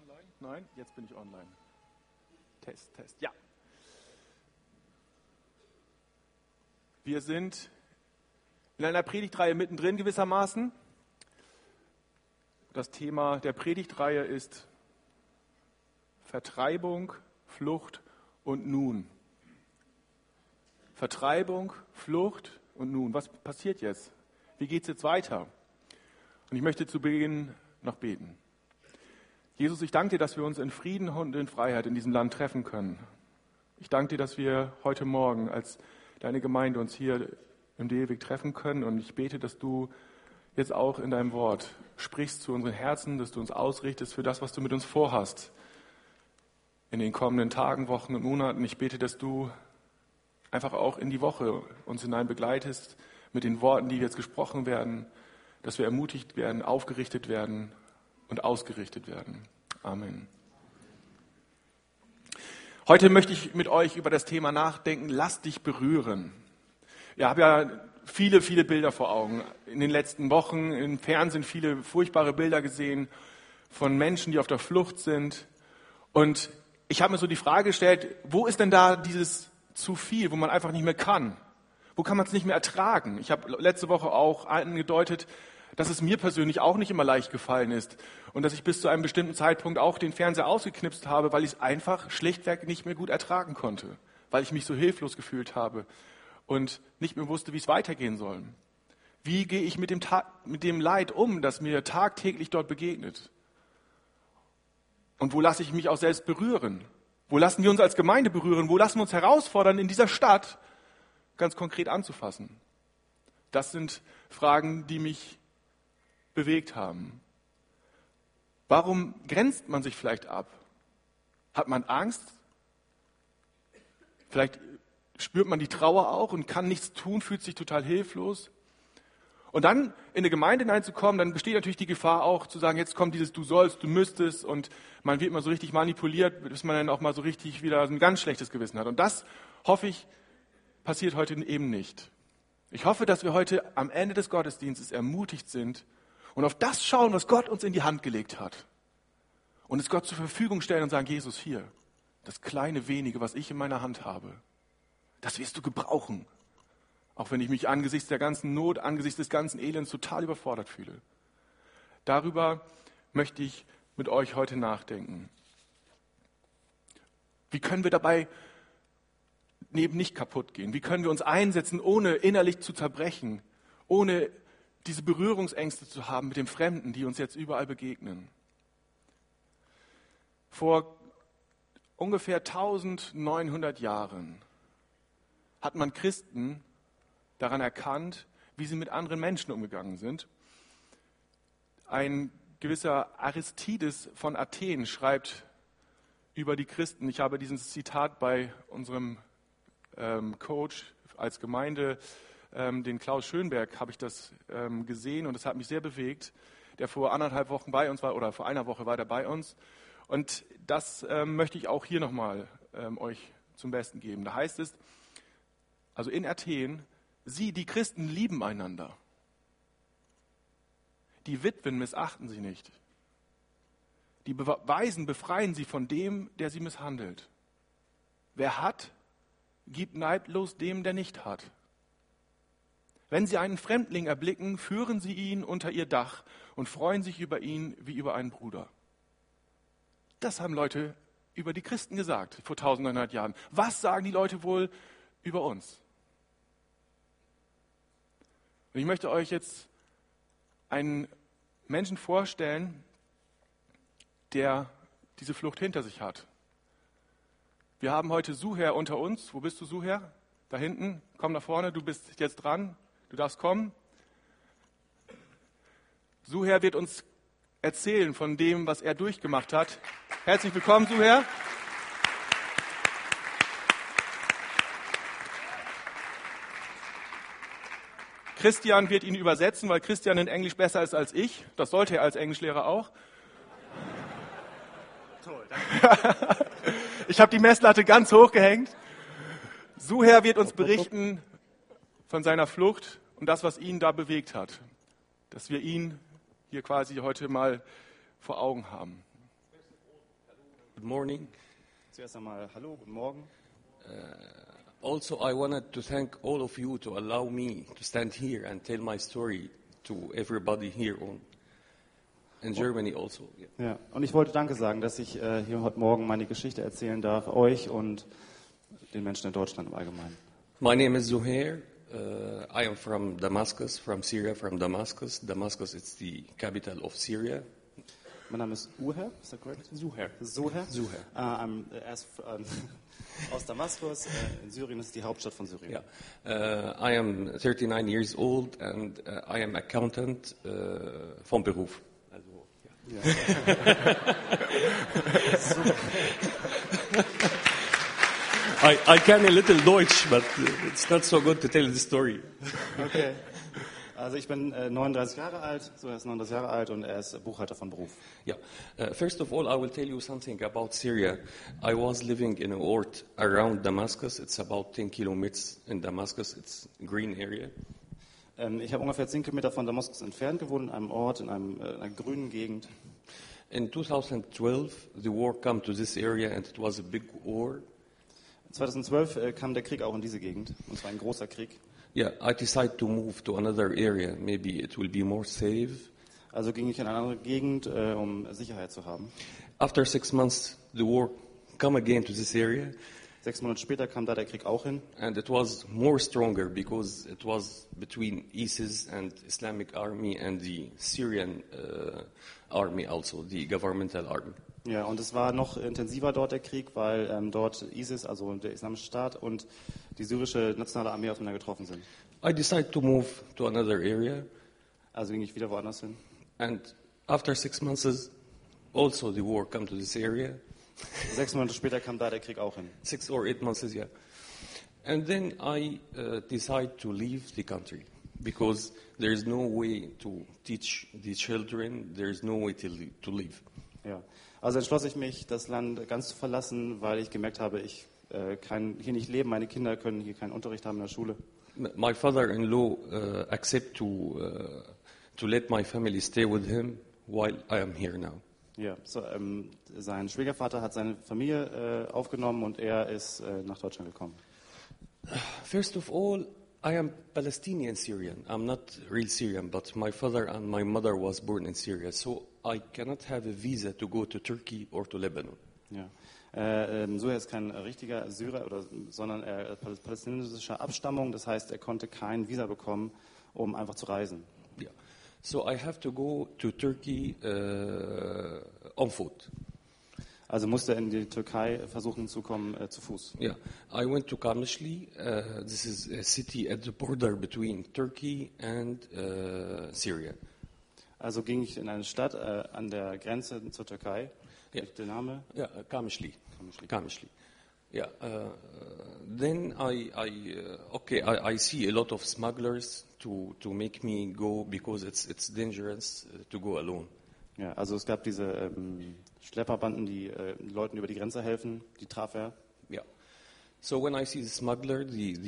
online? Nein, jetzt bin ich online. Test. Ja. Wir sind in einer Predigtreihe mittendrin gewissermaßen. Das Thema der Predigtreihe ist Vertreibung, Flucht und nun. Vertreibung, Flucht und nun. Was passiert jetzt? Wie geht es jetzt weiter? Und ich möchte zu Beginn noch beten. Jesus, ich danke dir, dass wir uns in Frieden und in Freiheit in diesem Land treffen können. Ich danke dir, dass wir heute Morgen als deine Gemeinde uns hier im Delweg treffen können. Und ich bete, dass du jetzt auch in deinem Wort sprichst zu unseren Herzen, dass du uns ausrichtest für das, was du mit uns vorhast in den kommenden Tagen, Wochen und Monaten. Ich bete, dass du einfach auch in die Woche uns hinein begleitest mit den Worten, die jetzt gesprochen werden, dass wir ermutigt werden, aufgerichtet werden und ausgerichtet werden. Amen. Heute möchte ich mit euch über das Thema nachdenken, lass dich berühren. Ich habe ja viele Bilder vor Augen. In den letzten Wochen im Fernsehen viele furchtbare Bilder gesehen von Menschen, die auf der Flucht sind. Und ich habe mir so die Frage gestellt, wo ist denn da dieses zu viel, wo man einfach nicht mehr kann? Wo kann man es nicht mehr ertragen? Ich habe letzte Woche auch angedeutet, dass es mir persönlich auch nicht immer leicht gefallen ist und dass ich bis zu einem bestimmten Zeitpunkt auch den Fernseher ausgeknipst habe, weil ich es einfach schlichtweg nicht mehr gut ertragen konnte, weil ich mich so hilflos gefühlt habe und nicht mehr wusste, wie es weitergehen soll. Wie gehe ich mit dem Leid um, das mir tagtäglich dort begegnet? Und wo lasse ich mich auch selbst berühren? Wo lassen wir uns als Gemeinde berühren? Wo lassen wir uns herausfordern, in dieser Stadt ganz konkret anzufassen? Das sind Fragen, die mich bewegt haben. Warum grenzt man sich vielleicht ab? Hat man Angst? Vielleicht spürt man die Trauer auch und kann nichts tun, fühlt sich total hilflos. Und dann in eine Gemeinde hineinzukommen, dann besteht natürlich die Gefahr auch zu sagen, jetzt kommt dieses du sollst, du müsstest und man wird mal so richtig manipuliert, bis man dann auch mal so richtig wieder ein ganz schlechtes Gewissen hat. Und das, hoffe ich, passiert heute eben nicht. Ich hoffe, dass wir heute am Ende des Gottesdienstes ermutigt sind und auf das schauen, was Gott uns in die Hand gelegt hat. Und es Gott zur Verfügung stellen und sagen, Jesus, hier, das kleine wenige, was ich in meiner Hand habe, das wirst du gebrauchen. Auch wenn ich mich angesichts der ganzen Not, angesichts des ganzen Elends total überfordert fühle. Darüber möchte ich mit euch heute nachdenken. Wie können wir dabei eben nicht kaputt gehen? Wie können wir uns einsetzen, ohne innerlich zu zerbrechen, ohne diese Berührungsängste zu haben mit dem Fremden, die uns jetzt überall begegnen? Vor ungefähr 1900 Jahren hat man Christen daran erkannt, wie sie mit anderen Menschen umgegangen sind. Ein gewisser Aristides von Athen schreibt über die Christen. Ich habe dieses Zitat bei unserem Coach als Gemeinde, den Klaus Schönberg, habe ich das gesehen und das hat mich sehr bewegt, der vor 1,5 Wochen bei uns war, oder vor einer Woche war er bei uns. Und das möchte ich auch hier nochmal euch zum Besten geben. Da heißt es, also in Athen, sie, die Christen, lieben einander. Die Witwen missachten sie nicht. Die Waisen befreien sie von dem, der sie misshandelt. Wer hat, gibt neidlos dem, der nicht hat. Wenn sie einen Fremdling erblicken, führen sie ihn unter ihr Dach und freuen sich über ihn wie über einen Bruder. Das haben Leute über die Christen gesagt vor 1900 Jahren. Was sagen die Leute wohl über uns? Und ich möchte euch jetzt einen Menschen vorstellen, der diese Flucht hinter sich hat. Wir haben heute Suher unter uns. Wo bist du, Suher? Da hinten. Komm nach vorne, du bist jetzt dran. Du darfst kommen. Suher wird uns erzählen von dem, was er durchgemacht hat. Herzlich willkommen, Suher. Christian wird ihn übersetzen, weil Christian in Englisch besser ist als ich. Das sollte er als Englischlehrer auch. Toll, danke. Ich habe die Messlatte ganz hoch gehängt. Suher wird uns berichten von seiner Flucht und das, was ihn da bewegt hat. Dass wir ihn hier quasi heute mal vor Augen haben. Good morning. Zuerst einmal hallo, guten Morgen. Also, I wanted to thank all of you to allow me to stand here and tell my story to everybody here in Germany also. Yeah. Ja, und ich wollte Danke sagen, dass ich hier heute Morgen meine Geschichte erzählen darf, euch und den Menschen in Deutschland im Allgemeinen. My name is Zuhair. I am from Damascus, from Syria, from Damascus. Damascus is the capital of Syria. Mein Name ist Uher, ist das korrekt? Zuhair. Zuhair. Zuhair. Aus Damaskus. In Syrien ist die Hauptstadt von Syrien. Yeah. I am 39 years old and I am accountant von Beruf. Also, I can a little Deutsch, but it's not so good to tell the story. Okay. Also ich bin 39 Jahre alt, so er ist 39 Jahre alt und er ist Buchhalter von Beruf. Yeah. First of all, I will tell you something about Syria. I was living in a ort around Damascus. It's about 10 kilometers in Damascus. It's a green area. Ich habe ungefähr 10 Kilometer von Damaskus entfernt gewohnt, in einem Ort, in einer grünen Gegend. In 2012, the war came to this area and it was a big war. 2012 kam der Krieg auch in diese Gegend, und zwar ein großer Krieg. Yeah, I decided to move to another area. Maybe it will be more safe. Also ging ich in eine andere Gegend, um Sicherheit zu haben. After 6 months, the war come again to this area. 6 Monate später kam da der Krieg auch hin. And it was more stronger because it was between ISIS and Islamic Army and the Syrian army also, the governmental army. Ja, und es war noch intensiver dort der Krieg, weil dort ISIS, also der Islamische Staat und die syrische nationale Armee aufeinander getroffen sind. I decided to move to another area. Also ging ich wieder woanders hin. And after 6 months, also the war come to this area. 6 Monate später kam da der Krieg auch hin. 6 or 8 months, yeah. And then I decided to leave the country because there is no way to teach the children. There is no way to live. Ja. Also entschloss ich mich, das Land ganz zu verlassen, weil ich gemerkt habe, ich kann hier nicht leben. Meine Kinder können hier keinen Unterricht haben in der Schule. My father-in-law accept to let my family stay with him while I am here now. Ja, so, sein Schwiegervater hat seine Familie aufgenommen und er ist nach Deutschland gekommen. First of all, I am Palestinian Syrian. I'm not real Syrian, but my father and my mother was born in Syria, so I cannot have a visa to go to Turkey or to Lebanon. Ja. So er ist kein richtiger Syrer, sondern er ist palästinensischer Abstammung. Das heißt, er konnte kein Visa bekommen, um einfach zu reisen. Yeah. So I have to go to Turkey on foot. Also musste er in die Türkei versuchen zu kommen zu Fuß. Yeah, I went to Kamishli. This is a city at the border between Turkey and Syria. Also ging ich in eine Stadt an der Grenze zur Türkei. Ja. Der Name? Yeah, Kamishli. Kamishli. Yeah. Then I see a lot of smugglers to make me go because it's dangerous to go alone. Ja, also es gab diese Schlepperbanden, die Leuten über die Grenze helfen. Die traf er. Yeah. So when I see the smuggler,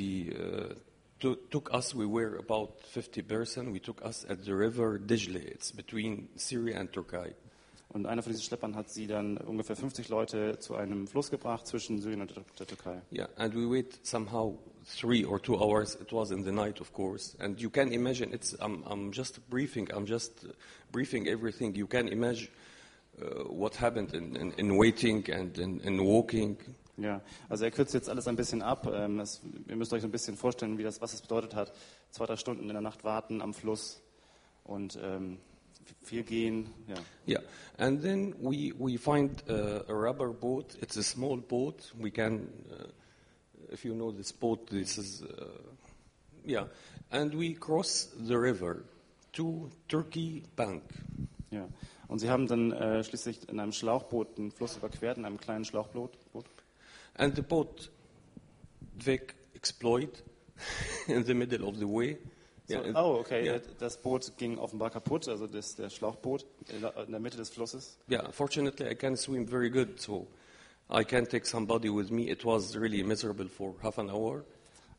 took us. We were about 50 persons. We took us at the river Dijle. It's between Syria and Turkey. Und einer von diesen Schleppern hat sie dann ungefähr 50 Leute zu einem Fluss gebracht zwischen Syrien und der Türkei. Yeah, and we wait somehow 3 or 2 hours. It was in the night, of course. And you can imagine, I'm just briefing. I'm just briefing everything. You can imagine what happened in waiting and in walking. Ja, also er kürzt jetzt alles ein bisschen ab. Ihr müsst euch so ein bisschen vorstellen, was es bedeutet hat. 2-3 Stunden in der Nacht warten am Fluss und viel gehen. Ja. Yeah, and then we find a rubber boat. It's a small boat. We can, if you know this boat, this is, yeah. And we cross the river to Turkey bank. Ja. Und sie haben dann schließlich in einem Schlauchboot den Fluss überquert, in einem kleinen Schlauchboot. And the boat exploded in the middle of the way. So, Yeah, okay. Yeah. Das Boot ging offenbar kaputt, also der Schlauchboot in der Mitte des Flusses. Yeah, fortunately I can swim very good, so I can take somebody with me. It was really miserable for half an hour.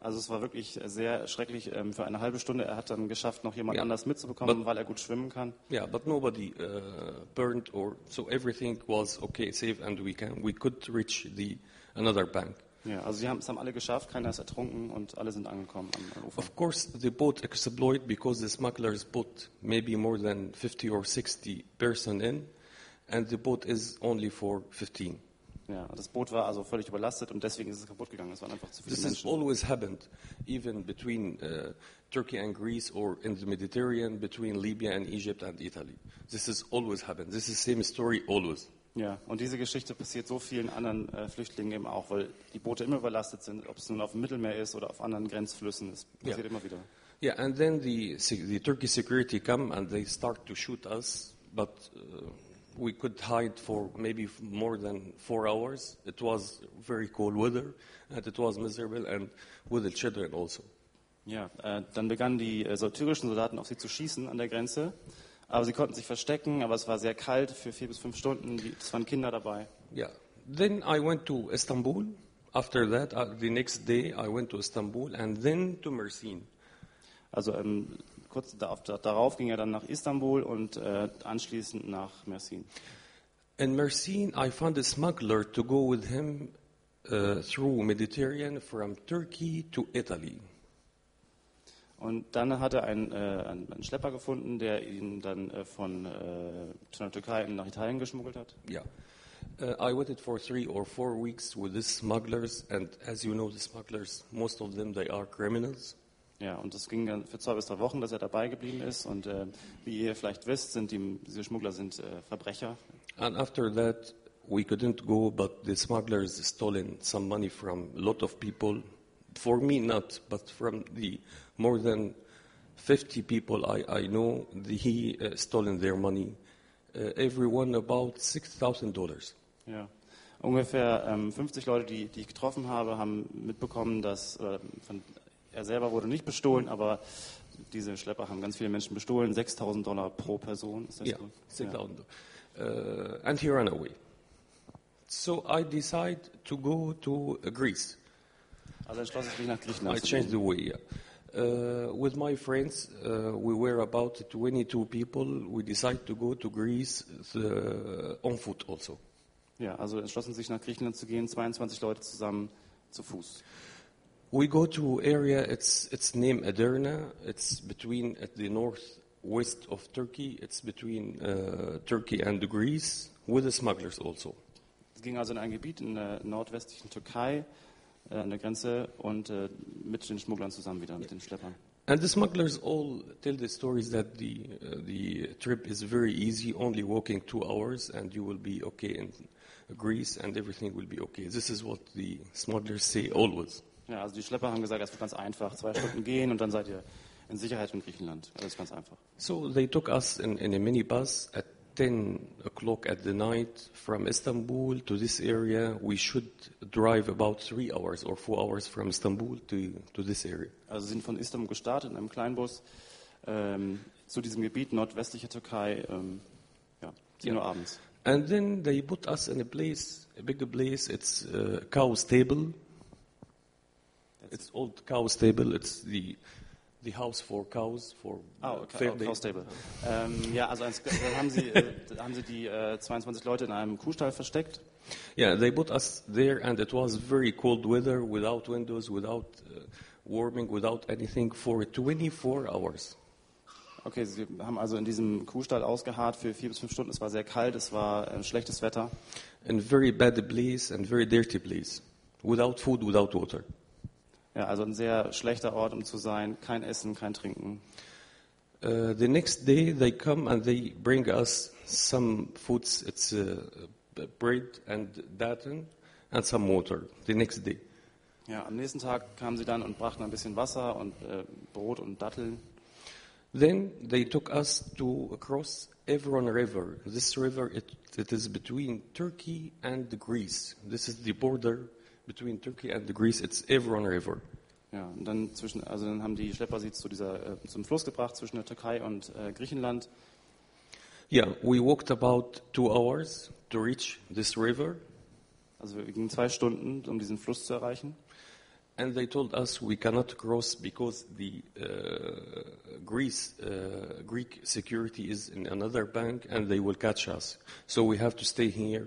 Also es war wirklich sehr schrecklich für eine halbe Stunde. Er hat dann geschafft, noch jemand Ja. anders mitzubekommen, But- weil er gut schwimmen kann. Yeah, but nobody burned, or so everything was okay, safe, and we could reach another bank. Ja, also es haben alle geschafft, keiner ist ertrunken und alle sind angekommen am Ufer. Of course, the boat exploited because the smugglers put maybe more than 50 or 60 person in, and the boat is only for 15. Ja, das Boot war also völlig überlastet und deswegen ist es kaputt gegangen. Es waren einfach zu viele This has Menschen. always happened, even between Turkey and Greece, or in the Mediterranean between Libya and Egypt and Italy. This has always happened. This is the same story always. Ja, und diese Geschichte passiert so vielen anderen Flüchtlingen eben auch, weil die Boote immer überlastet sind, ob es nun auf dem Mittelmeer ist oder auf anderen Grenzflüssen. Es passiert immer wieder. Yeah, and then the Turkish security come and they start to shoot us, but we could hide for maybe more than 4 hours. It was very cold weather, and it was miserable, and with the children also. Ja, dann begannen die türkischen Soldaten auf sie zu schießen an der Grenze. Aber sie konnten sich verstecken, aber es war sehr kalt für 4 bis 5 Stunden. Es waren Kinder dabei. Yeah. Then I went to Istanbul. After that, the next day, I went to Istanbul and then to Mersin. Also kurz darauf ging er dann nach Istanbul und anschließend nach Mersin. In Mersin, I found a smuggler to go with him through Mediterranean from Turkey to Italy. Und dann hat er einen Schlepper gefunden, der ihn dann von der Türkei nach Italien geschmuggelt hat. Yeah. I waited for 3 or 4 weeks with these smugglers, and as you know, the smugglers, most of them, they are criminals. Ja, und das ging dann für 2 bis 3 Wochen, dass er dabei geblieben ist. Und wie ihr vielleicht wisst, diese Schmuggler sind Verbrecher. And after that, we couldn't go, but the smugglers stolen some money from a lot of people. For me, not, but from the more than 50 people I know, he stolen their money. Everyone about $6,000. Ja. Ungefähr 50 Leute, die ich getroffen habe, haben mitbekommen, dass er selber wurde nicht bestohlen, aber diese Schlepper haben ganz viele Menschen bestohlen. $6,000 pro Person. Ist das Yeah, so? $6,000. And he ran away. So I decided to go to Greece. Also entschloss ich mich nach Griechenland I zu changed gehen. the way. With my friends, we were about 22 people. We decided to go to Greece on foot also. Ja, also entschlossen sich nach Griechenland zu gehen, 22 Leute zusammen zu Fuß. We go to area, it's named Edirne. It's between, at the northwest of Turkey. It's between Turkey and Greece, with the smugglers also. Es ging also in ein Gebiet in der nordwestlichen Türkei, an der Grenze, und mit den Schmugglern zusammen wieder, mit den Schleppern. And the smugglers all tell the stories that the trip is very easy, only walking 2 hours, and you will be okay in Greece, and everything will be okay. This is what the smugglers say always. Ja, also die Schlepper haben gesagt, es wird ganz einfach, 2 Stunden gehen und dann seid ihr in Sicherheit in Griechenland. Alles ganz einfach. So they took us in a minibus at 10 o'clock at the night from Istanbul to this area. We should drive about 3 hours or 4 hours from Istanbul to this area. Also sind von Istanbul gestartet in einem Kleinbus zu diesem Gebiet nordwestlicher Türkei, 10 Uhr abends. And then they put us in a place, a big place. It's cow stable. It's old cow stable. It's the house for cows for fair day. Cow Stable. Ja, also dann haben sie die 22 Leute in einem Kuhstall versteckt. Yeah, they put us there, and it was very cold weather, without windows, without warming, without anything, for 24 hours. Okay, sie haben also in diesem Kuhstall ausgeharrt für 4 bis 5 Stunden. Es war sehr kalt, es war schlechtes Wetter. In very bad place and very dirty place, without food, without water. Ja, also ein sehr schlechter Ort, um zu sein. Kein Essen, kein Trinken. The next day they come and they bring us some foods. It's bread and daten and some water. The next day. Ja, am nächsten Tag kamen sie dann und brachten ein bisschen Wasser und Brot und Datteln. Then they took us to across Evron River. This river, it is between Turkey and Greece. This is the border between Turkey and Greece. It's Evron River. Ja, und dann dann haben die Schlepper sie zum Fluss gebracht zwischen der Türkei und Griechenland. Yeah, we walked about 2 hours to reach this river. Also wir gingen 2 Stunden, um diesen Fluss zu erreichen. And they told us we cannot cross because the Greek security is in another bank and they will catch us. So we have to stay here.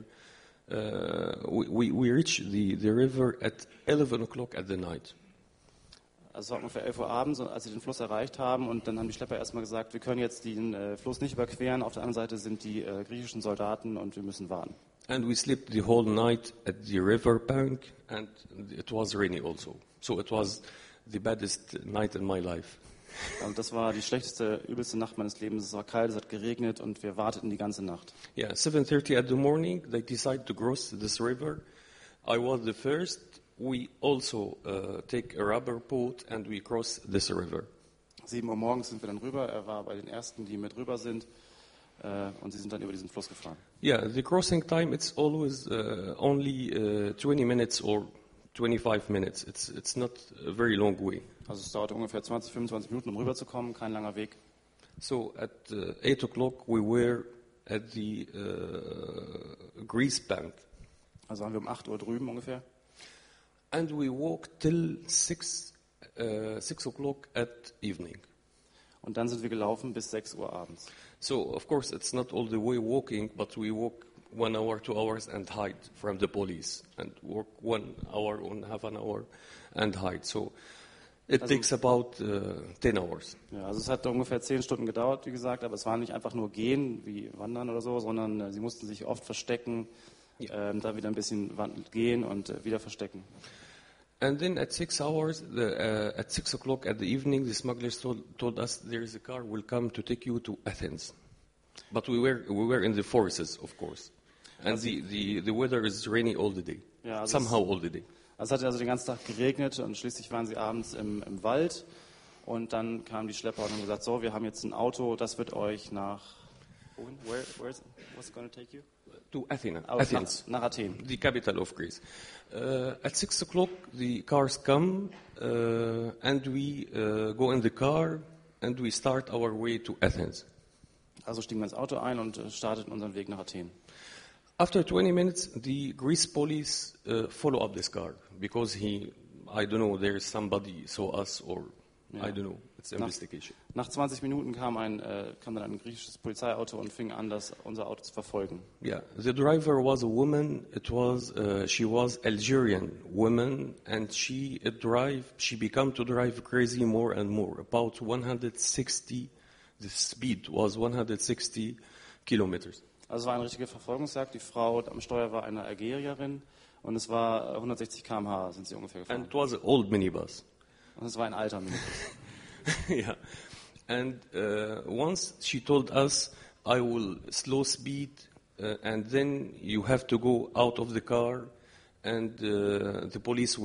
We reached the river at 11 o'clock at the night. Also es war ungefähr 11 Uhr abends, als sie den Fluss erreicht haben. Und dann haben die Schlepper erstmal gesagt, wir können jetzt den Fluss nicht überqueren. Auf der anderen Seite sind die griechischen Soldaten und wir müssen warten. And we slept the whole night at the river bank, and it was rainy also. So it was the baddest night in my life. Und das war die schlechteste, übelste Nacht meines Lebens. Es war kalt, es hat geregnet und wir warteten die ganze Nacht. Yeah, 7:30 at the morning, they decided to cross this river. I was the first. We also take a rubber boat and we cross this river. 7 Uhr morgens sind wir dann rüber. Er war bei den Ersten, die mit rüber sind. Und sie sind dann über diesen Fluss gefahren. Yeah, the crossing time, it's always only 20 minutes or 25 minutes. It's not a very long way. Also es dauerte ungefähr 20, 25 Minuten, um rüberzukommen. Kein langer Weg. So at 8 o'clock we were at the Greece bank. Also waren wir um 8 Uhr drüben ungefähr. And we walked till 6 o'clock at evening. Und dann sind wir gelaufen bis 6 Uhr abends. So, of course, it's not all the way walking, but we walk 1 hour, 2 hours and hide from the police. And walk 1 hour and half an hour and hide. So, it takes about 10 hours. Ja, also es hat ungefähr 10 Stunden gedauert, wie gesagt. Aber es war nicht einfach nur gehen, wie wandern oder so, sondern sie mussten sich oft verstecken, da wieder ein bisschen gehen und wieder verstecken. And then at 6 hours, at 6 o'clock at the evening, the smugglers told us there is a car will come to take you to Athens. But we were in the forests, of course, and the weather is rainy all the day. Ja, also somehow all the day. Es hat also den ganzen Tag geregnet und schließlich waren sie abends im Wald und dann kamen die Schlepper und haben gesagt, so, wir haben jetzt ein Auto, das wird euch nach what's going to take you? To Athens. Nach Athen. The capital of Greece. At 6 o'clock, the cars come, and we go in the car, and we start our way to Athens. Also stiegen wir ins Auto ein und starteten unseren Weg nach Athen. After 20 minutes, the Greece police follow up this car because I don't know, there is somebody saw us or I don't know. It's investigation. Nach 20 Minuten kam dann ein griechisches Polizeiauto und fing an, unser Auto zu verfolgen. Yeah, the driver was a woman. She was Algerian woman, and she became to drive crazy more and more. About 160, the speed was 160 kilometers. Also es war eine richtige Verfolgungsjagd. Die Frau am Steuer war eine Algerierin und es war 160 km/h sind sie ungefähr gefahren. And it was an old minibus. Und es war ein alter Minibus. Yeah, and once she told us, I will slow speed, and then you have to go out of the car, and the police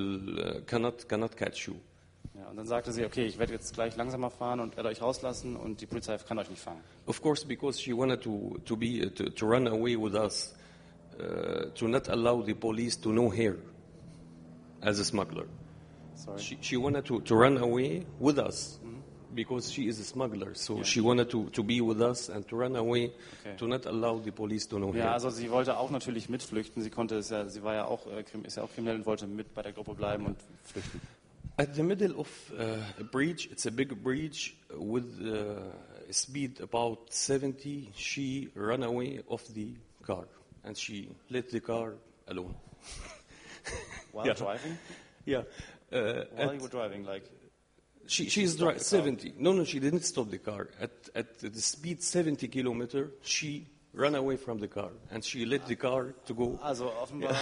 cannot catch you. Ja, und dann sagte sie, okay, ich werde jetzt gleich langsamer fahren und werde euch rauslassen und die Polizei kann euch nicht fangen. Of course, because she wanted to run away with us, to not allow the police to know her as a smuggler. Sorry. She wanted to run away with us because she is a smuggler. So she wanted to be with us and to run away, to not allow the police to know her. Ja, also sie wollte auch natürlich mitflüchten. Sie war ja auch kriminell und wollte mit bei der Gruppe bleiben und flüchten. At the middle of a bridge, it's a big bridge with a speed about 70. She ran away of the car and she let the car alone. While driving? Yeah. While you were driving, like she's driving 70. No, she didn't stop the car. At the speed 70 kilometer, she ran away from the car and she let the car to go. Also offenbar,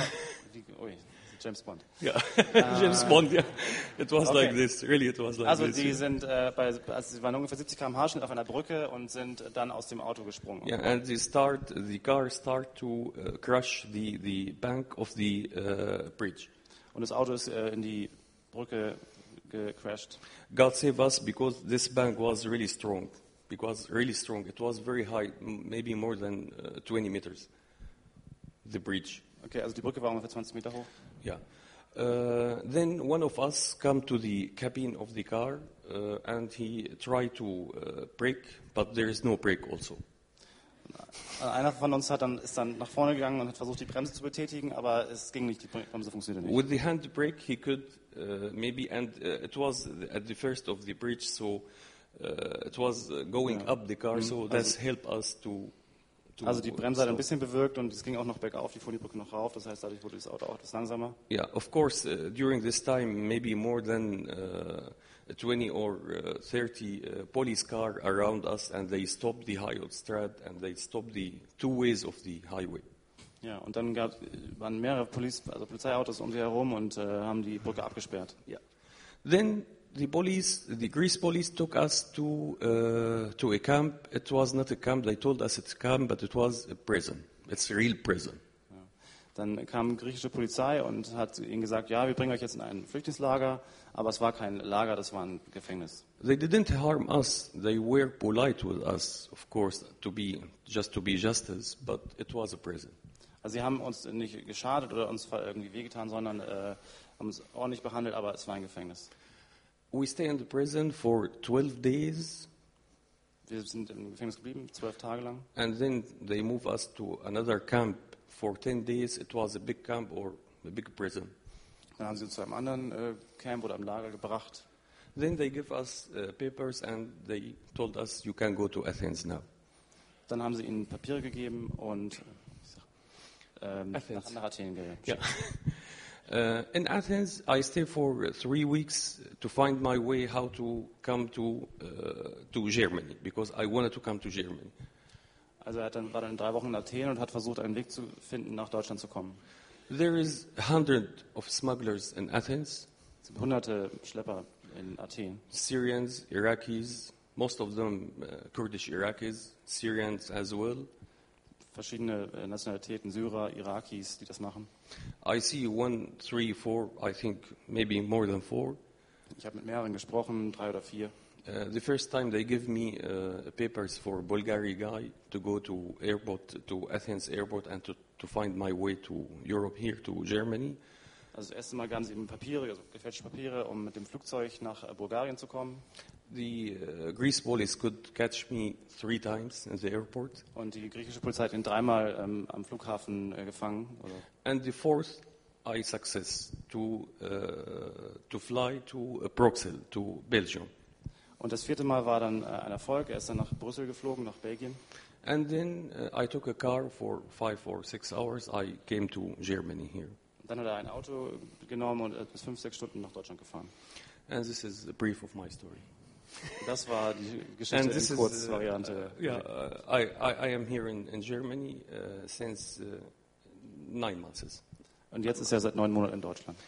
James Bond. Yeah, James Bond. Yeah, it was like this. Really, it was like also this. Die sind, sie waren ungefähr 70 km/h schnell auf einer Brücke und sind dann aus dem Auto gesprungen. Yeah, and the car start to crush the bank of the bridge. Und das Auto ist in die Brücke gecrashed. God save us because this bank was really strong. It was very high, maybe more than 20 meters. The bridge. Okay, also die Brücke war ungefähr 20 Meter hoch. Yeah. Then one of us come to the cabin of the car and he tried to brake, but there is no brake also. Einer von uns ist dann nach vorne gegangen und hat versucht, die Bremse zu betätigen, aber es ging nicht, die Bremse funktionierte nicht. With the handbrake, he could maybe, and it was at the first of the bridge, so it was going up the car, so that's helped us to Also die Bremse hat ein stop. bisschen bewirkt und es ging auch noch bergauf, die fuhr die Brücke noch rauf, das heißt, dadurch wurde das Auto auch etwas langsamer. Yeah, of course, during this time, maybe more than 20 or 30 police car around us, and they stopped the Highway and they stopped the two ways of the highway. Ja, und dann waren mehrere Polizeiautos um sie herum und haben die Brücke abgesperrt. Yeah. Then the Greece police took us to a camp. It was not a camp. They told us it's a camp, but it was a prison. It's a real prison. Dann kam griechische Polizei und hat ihnen gesagt, ja, wir bringen euch jetzt in ein Flüchtlingslager, aber es war kein Lager, das war ein Gefängnis. They didn't harm us. They were polite with us, of course, to be justice, but it was a prison. Also sie haben uns nicht geschadet oder uns irgendwie wehgetan, sondern haben uns ordentlich behandelt, aber es war ein Gefängnis. We stay in the prison for 12 days, Wir sind im Gefängnis geblieben, 12 Tage lang. and then they move us to another camp for 10 days. It was a big camp or a big prison. Dann haben sie uns zu einem anderen Camp oder einem Lager gebracht. Then they give us papers and they told us you can go to Athens now. Dann haben sie ihnen Papiere gegeben und Athens. nach Athen geschickt. Yeah. In Athens, I stayed for 3 weeks to find my way how to come to Germany, because I wanted to come to Germany. Also er war dann 3 Wochen in Athen und hat versucht, einen Weg zu finden, nach Deutschland zu kommen. There is 100 of smugglers in Athens, Es sind hunderte Schlepper in Athen. Syrians, Iraqis, most of them Kurdish Iraqis, Syrians as well. Verschiedene Nationalitäten, Syrer, Irakis, die das machen. I see 1, 3, 4, I think maybe more than 4. Ich habe mit mehreren gesprochen, 3 oder 4. The first time they give me papers for a Bulgarian guy to go to Athens airport and to find my way to Europe here, to Germany. Also das erste Mal gaben sie ihm Papiere, also gefälschte Papiere, um mit dem Flugzeug nach Bulgarien zu kommen. The Greece police could catch me 3 times in the airport. Und die griechische Polizei hat ihn 3-mal am Flughafen gefangen. Oder And the fourth, I success to fly to Brussels, to Belgium. Und das 4. Mal war dann ein Erfolg. Er ist dann nach Brüssel geflogen, nach Belgien. And then I took a car for 5 or 6 hours. I came to Germany here. Dann hat er ein Auto genommen und ist 5-6 Stunden nach Deutschland gefahren. And this is a brief of my story. Das war die Geschichte in Kurzvariante. I am here in Germany since 9 months. Und jetzt ist er seit 9 Monaten in Deutschland.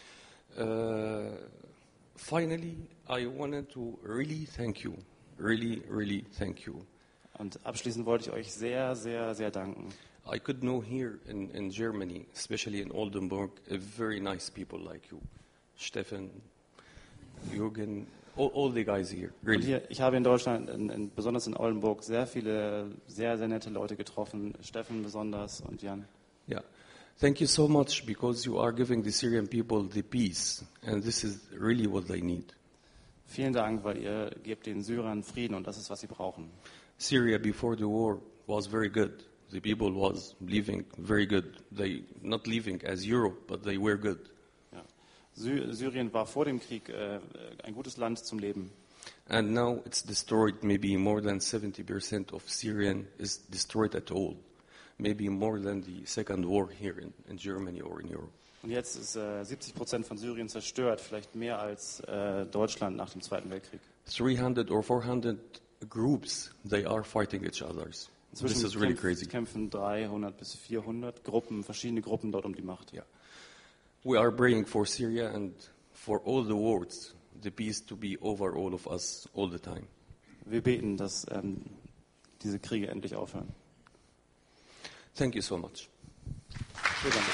Finally, I wanted to really thank you. Really thank you. Und abschließend wollte ich euch sehr, sehr, sehr danken. I could know here in Germany, especially in Oldenburg, a very nice people like you. Stefan, Jürgen, all the guys here, Und really. hier, ich habe in Deutschland, besonders in Oldenburg, sehr viele, sehr, sehr nette Leute getroffen. Steffen besonders und Jan. Yeah. Thank you so much because you are giving the Syrian people the peace, and this is really what they need. Vielen Dank, weil ihr gebt den Syrern Frieden und das ist, was sie brauchen. Syria before the war was very good. The people was living very good. They not living as Europe, but they were good. Ja. Syrien war vor dem Krieg ein gutes Land zum Leben. And now it's destroyed. Maybe more than 70% of Syrian is destroyed at all. Maybe more than the second war here in Germany or in Europe. Und jetzt ist 70% von Syrien zerstört, vielleicht mehr als Deutschland nach dem Zweiten Weltkrieg. 300 or 400 groups, they are fighting each other. This is really crazy. Kämpfen 300 bis 400 Gruppen, verschiedene Gruppen dort um die Macht. Yeah. We are praying for Syria and for all the world, the peace to be over all of us all the time. Wir beten, dass diese Kriege endlich aufhören. Thank you so much. Vielen Dank.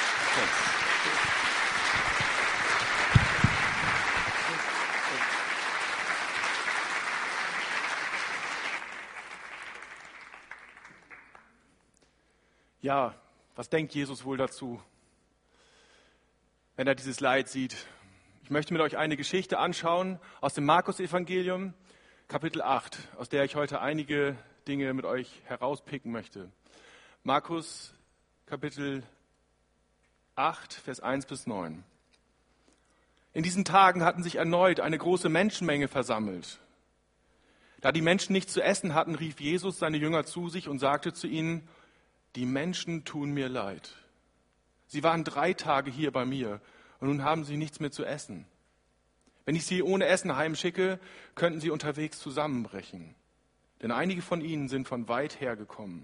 Ja, was denkt Jesus wohl dazu, wenn er dieses Leid sieht? Ich möchte mit euch eine Geschichte anschauen aus dem Markus-Evangelium, Kapitel 8, aus der ich heute einige Dinge mit euch herauspicken möchte. Markus Kapitel 8, Vers 1 bis 9. In diesen Tagen hatten sich erneut eine große Menschenmenge versammelt. Da die Menschen nichts zu essen hatten, rief Jesus seine Jünger zu sich und sagte zu ihnen: Die Menschen tun mir leid. Sie waren 3 Tage hier bei mir und nun haben sie nichts mehr zu essen. Wenn ich sie ohne Essen heimschicke, könnten sie unterwegs zusammenbrechen. Denn einige von ihnen sind von weit her gekommen.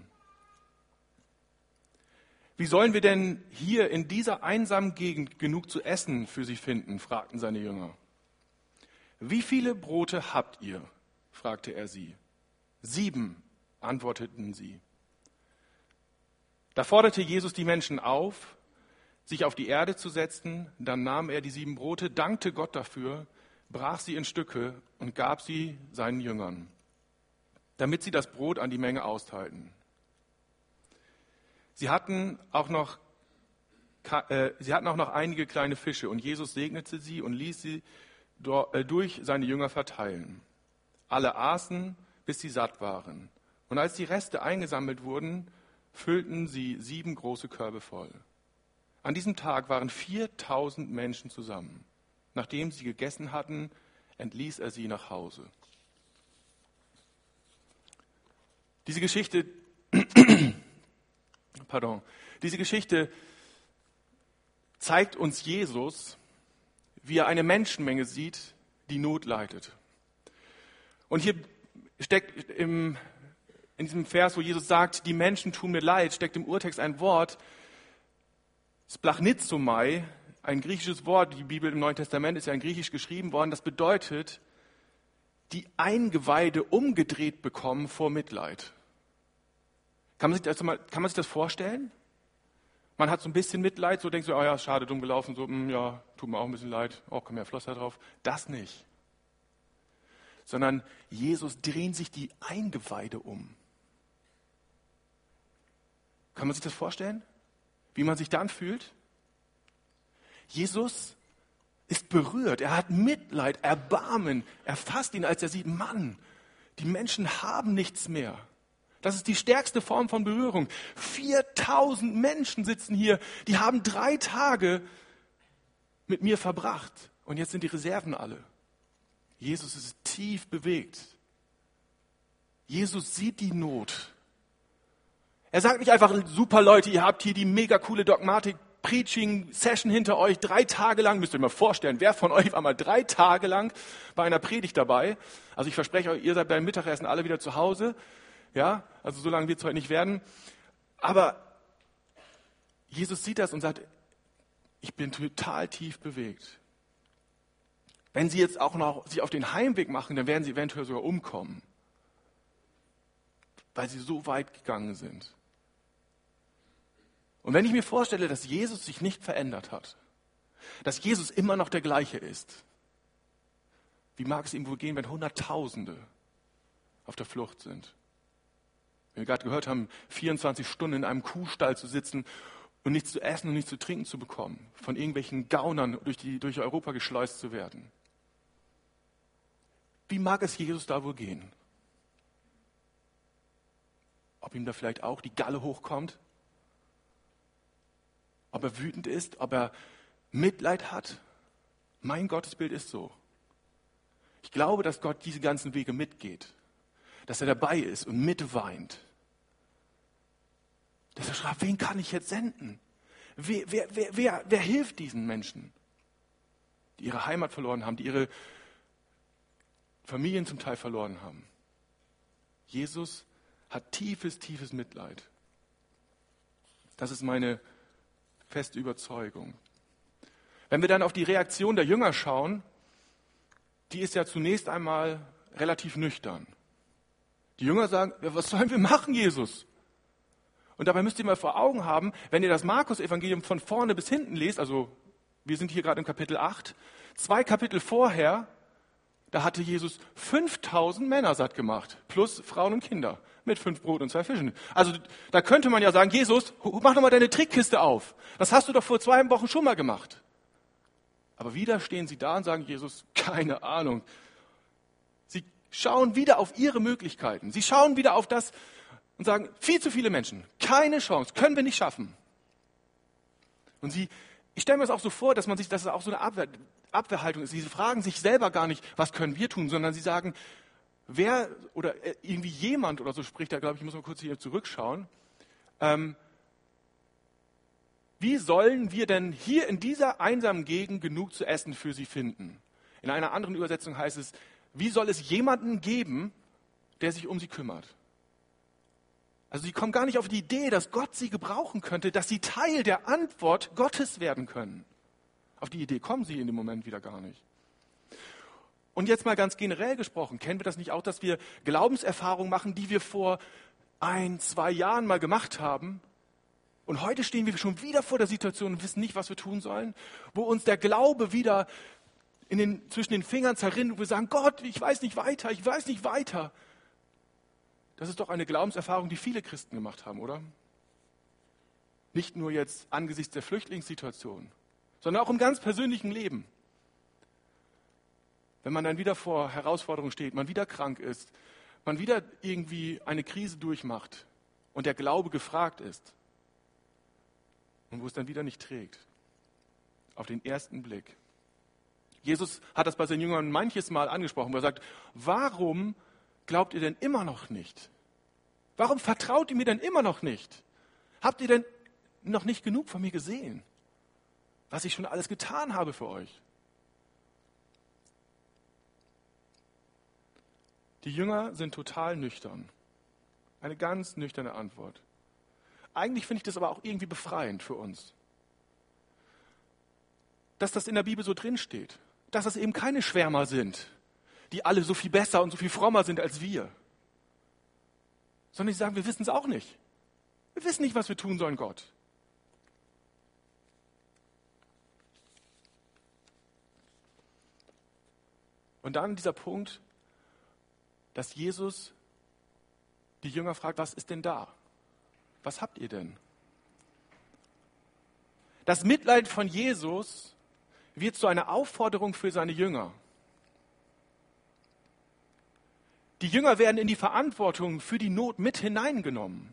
Wie sollen wir denn hier in dieser einsamen Gegend genug zu essen für sie finden? Fragten seine Jünger. Wie viele Brote habt ihr? Fragte er sie. 7, antworteten sie. Da forderte Jesus die Menschen auf, sich auf die Erde zu setzen. Dann nahm er die 7 Brote, dankte Gott dafür, brach sie in Stücke und gab sie seinen Jüngern, damit sie das Brot an die Menge austeilten. Sie hatten auch noch einige kleine Fische und Jesus segnete sie und ließ sie durch seine Jünger verteilen. Alle aßen, bis sie satt waren. Und als die Reste eingesammelt wurden, füllten sie 7 große Körbe voll. An diesem Tag waren 4.000 Menschen zusammen. Nachdem sie gegessen hatten, entließ er sie nach Hause. Diese Geschichte zeigt uns Jesus, wie er eine Menschenmenge sieht, die Not leidet. Und hier steckt in diesem Vers, wo Jesus sagt, die Menschen tun mir leid, steckt im Urtext ein Wort, Splachnizomai, ein griechisches Wort. Die Bibel im Neuen Testament ist ja in Griechisch geschrieben worden. Das bedeutet, die Eingeweide umgedreht bekommen vor Mitleid. Kann man sich das vorstellen? Man hat so ein bisschen Mitleid, so denkt so, oh ja, schade, dumm gelaufen, so, ja, tut mir auch ein bisschen leid, oh, komm her, Floss da drauf. Das nicht. Sondern Jesus drehen sich die Eingeweide um. Kann man sich das vorstellen? Wie man sich dann fühlt? Jesus ist berührt, er hat Mitleid, Erbarmen, er fasst ihn, als er sieht, Mann, die Menschen haben nichts mehr. Das ist die stärkste Form von Berührung. 4.000 Menschen sitzen hier, die haben 3 Tage mit mir verbracht und jetzt sind die Reserven alle. Jesus ist tief bewegt. Jesus sieht die Not. Er sagt nicht einfach, super Leute, ihr habt hier die mega coole Dogmatik-Preaching-Session hinter euch, 3 Tage lang, müsst ihr euch mal vorstellen, wer von euch war mal 3 Tage lang bei einer Predigt dabei? Also ich verspreche euch, ihr seid beim Mittagessen alle wieder zu Hause. Ja, also so lange wird es heute nicht werden. Aber Jesus sieht das und sagt, ich bin total tief bewegt. Wenn sie jetzt auch noch sich auf den Heimweg machen, dann werden sie eventuell sogar umkommen, weil sie so weit gegangen sind. Und wenn ich mir vorstelle, dass Jesus sich nicht verändert hat, dass Jesus immer noch der gleiche ist, wie mag es ihm wohl gehen, wenn Hunderttausende auf der Flucht sind? Wie wir gerade gehört haben, 24 Stunden in einem Kuhstall zu sitzen und nichts zu essen und nichts zu trinken zu bekommen, von irgendwelchen Gaunern durch Europa geschleust zu werden. Wie mag es Jesus da wohl gehen? Ob ihm da vielleicht auch die Galle hochkommt? Ob er wütend ist? Ob er Mitleid hat? Mein Gottesbild ist so. Ich glaube, dass Gott diese ganzen Wege mitgeht. Dass er dabei ist und mitweint. Dass er schreibt, wen kann ich jetzt senden? Wer hilft diesen Menschen, die ihre Heimat verloren haben, die ihre Familien zum Teil verloren haben? Jesus hat tiefes, tiefes Mitleid. Das ist meine feste Überzeugung. Wenn wir dann auf die Reaktion der Jünger schauen, die ist ja zunächst einmal relativ nüchtern. Die Jünger sagen, ja, was sollen wir machen, Jesus? Und dabei müsst ihr mal vor Augen haben, wenn ihr das Markus-Evangelium von vorne bis hinten lest, also wir sind hier gerade im Kapitel 8, 2 Kapitel vorher, da hatte Jesus 5.000 Männer satt gemacht, plus Frauen und Kinder, mit 5 Brot und 2 Fischen. Also da könnte man ja sagen, Jesus, mach doch mal deine Trickkiste auf. Das hast du doch vor 2 Wochen schon mal gemacht. Aber wieder stehen sie da und sagen, Jesus, keine Ahnung. Sie schauen wieder auf ihre Möglichkeiten. Sie schauen wieder auf das und sagen, viel zu viele Menschen, keine Chance, können wir nicht schaffen. Und ich stelle mir das auch so vor, dass es auch so eine Abwehrhaltung ist. Sie fragen sich selber gar nicht, was können wir tun, sondern sie sagen, wer oder irgendwie jemand oder so spricht da, glaube ich, muss mal kurz hier zurückschauen. Wie sollen wir denn hier in dieser einsamen Gegend genug zu essen für sie finden? In einer anderen Übersetzung heißt es, wie soll es jemanden geben, der sich um sie kümmert? Also sie kommen gar nicht auf die Idee, dass Gott sie gebrauchen könnte, dass sie Teil der Antwort Gottes werden können. Auf die Idee kommen sie in dem Moment wieder gar nicht. Und jetzt mal ganz generell gesprochen, kennen wir das nicht auch, dass wir Glaubenserfahrungen machen, die wir vor 1-2 Jahren mal gemacht haben? Und heute stehen wir schon wieder vor der Situation und wissen nicht, was wir tun sollen, wo uns der Glaube wieder zwischen den Fingern zerrinnt und wir sagen, Gott, ich weiß nicht weiter. Das ist doch eine Glaubenserfahrung, die viele Christen gemacht haben, oder? Nicht nur jetzt angesichts der Flüchtlingssituation, sondern auch im ganz persönlichen Leben. Wenn man dann wieder vor Herausforderungen steht, man wieder krank ist, man wieder irgendwie eine Krise durchmacht und der Glaube gefragt ist und wo es dann wieder nicht trägt. Auf den ersten Blick. Jesus hat das bei seinen Jüngern manches Mal angesprochen, wo er sagt, warum glaubt ihr denn immer noch nicht? Warum vertraut ihr mir denn immer noch nicht? Habt ihr denn noch nicht genug von mir gesehen, was ich schon alles getan habe für euch? Die Jünger sind total nüchtern. Eine ganz nüchterne Antwort. Eigentlich finde ich das aber auch irgendwie befreiend für uns. Dass das in der Bibel so drinsteht. Dass das eben keine Schwärmer sind, die alle so viel besser und so viel frommer sind als wir. Sondern die sagen, wir wissen es auch nicht. Wir wissen nicht, was wir tun sollen, Gott. Und dann dieser Punkt, dass Jesus die Jünger fragt, was ist denn da? Was habt ihr denn? Das Mitleid von Jesus wird zu einer Aufforderung für seine Jünger. Die Jünger werden in die Verantwortung für die Not mit hineingenommen.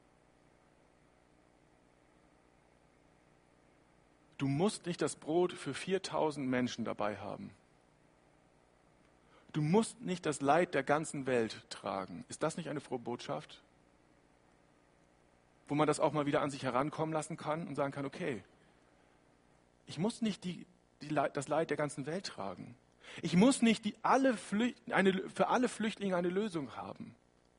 Du musst nicht das Brot für 4000 Menschen dabei haben. Du musst nicht das Leid der ganzen Welt tragen. Ist das nicht eine frohe Botschaft? Wo man das auch mal wieder an sich herankommen lassen kann und sagen kann, okay, ich muss nicht das Leid der ganzen Welt tragen. Ich muss nicht für alle Flüchtlinge eine Lösung haben.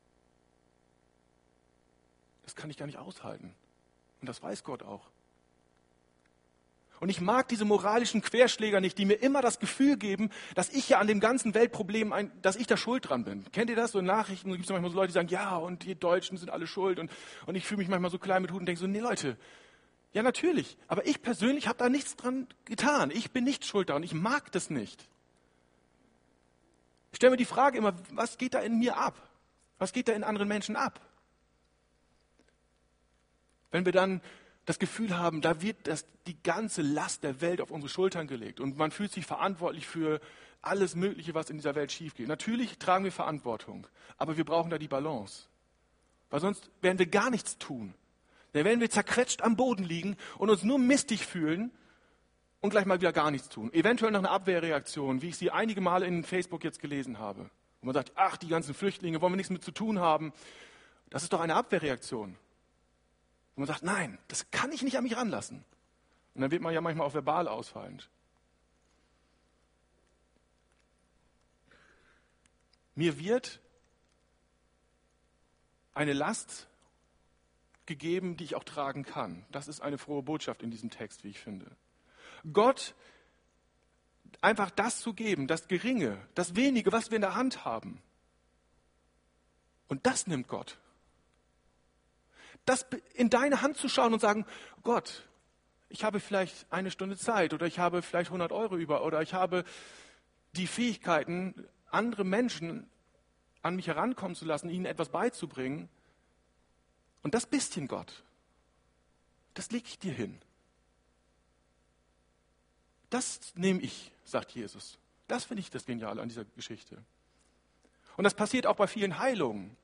Das kann ich gar nicht aushalten. Und das weiß Gott auch. Und ich mag diese moralischen Querschläger nicht, die mir immer das Gefühl geben, dass ich ja an dem ganzen Weltproblem, dass ich da schuld dran bin. Kennt ihr das? So in Nachrichten gibt es manchmal so Leute, die sagen, ja, und die Deutschen sind alle schuld. Und ich fühle mich manchmal so klein mit Hut und denke so, nee Leute, ja natürlich, aber ich persönlich habe da nichts dran getan. Ich bin nicht schuld daran, ich mag das nicht. Ich stelle mir die Frage immer, was geht da in mir ab? Was geht da in anderen Menschen ab? Wenn wir dann das Gefühl haben, da wird die ganze Last der Welt auf unsere Schultern gelegt und man fühlt sich verantwortlich für alles Mögliche, was in dieser Welt schief geht. Natürlich tragen wir Verantwortung, aber wir brauchen da die Balance. Weil sonst werden wir gar nichts tun. Dann werden wir zerquetscht am Boden liegen und uns nur mistig fühlen und gleich mal wieder gar nichts tun. Eventuell noch eine Abwehrreaktion, wie ich sie einige Male in Facebook jetzt gelesen habe. Und man sagt, ach, die ganzen Flüchtlinge, wollen wir nichts mit zu tun haben. Das ist doch eine Abwehrreaktion. Und man sagt, nein, das kann ich nicht an mich ranlassen. Und dann wird man ja manchmal auch verbal ausfallend. Mir wird eine Last gegeben, die ich auch tragen kann. Das ist eine frohe Botschaft in diesem Text, wie ich finde. Gott einfach das zu geben, das Geringe, das Wenige, was wir in der Hand haben. Und das nimmt Gott. Das in deine Hand zu schauen und sagen, Gott, ich habe vielleicht 1 Stunde Zeit oder ich habe vielleicht 100 Euro über oder ich habe die Fähigkeiten, andere Menschen an mich herankommen zu lassen, ihnen etwas beizubringen. Und das bisschen Gott, das lege ich dir hin. Das nehme ich, sagt Jesus. Das finde ich das Geniale an dieser Geschichte. Und das passiert auch bei vielen Heilungen,